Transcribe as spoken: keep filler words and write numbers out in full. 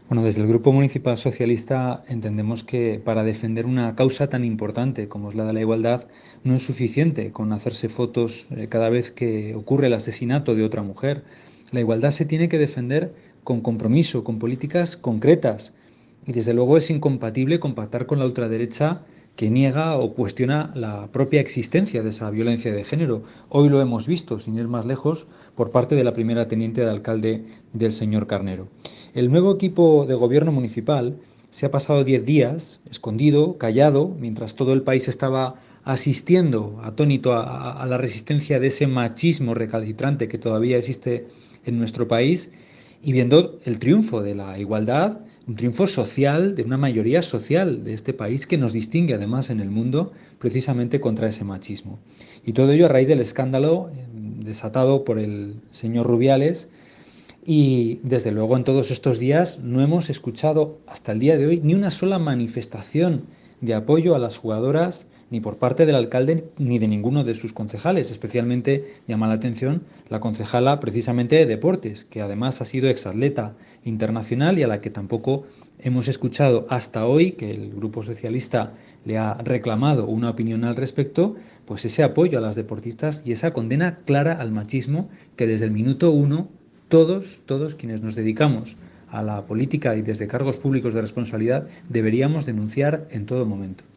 Bueno, desde el Grupo Municipal Socialista entendemos que para defender una causa tan importante como es la de la igualdad, no es suficiente con hacerse fotos eh, cada vez que ocurre el asesinato de otra mujer. La igualdad se tiene que defender con compromiso, con políticas concretas. Y desde luego es incompatible con pactar con la ultraderecha que niega o cuestiona la propia existencia de esa violencia de género. Hoy lo hemos visto, sin ir más lejos, por parte de la primera teniente de alcalde del señor Carnero. El nuevo equipo de gobierno municipal se ha pasado diez días escondido, callado, mientras todo el país estaba asistiendo atónito a, a, a la resistencia de ese machismo recalcitrante que todavía existe en nuestro país y viendo el triunfo de la igualdad, un triunfo social de una mayoría social de este país que nos distingue además en el mundo precisamente contra ese machismo. Y todo ello a raíz del escándalo eh, desatado por el señor Rubiales y desde luego en todos estos días no hemos escuchado hasta el día de hoy ni una sola manifestación de apoyo a las jugadoras ni por parte del alcalde ni de ninguno de sus concejales. Especialmente llama la atención la concejala precisamente de deportes, que además ha sido exatleta internacional y a la que tampoco hemos escuchado hasta hoy que el Grupo Socialista le ha reclamado una opinión al respecto, pues ese apoyo a las deportistas y esa condena clara al machismo que desde el minuto uno todos, todos quienes nos dedicamos a la política y desde cargos públicos de responsabilidad deberíamos denunciar en todo momento.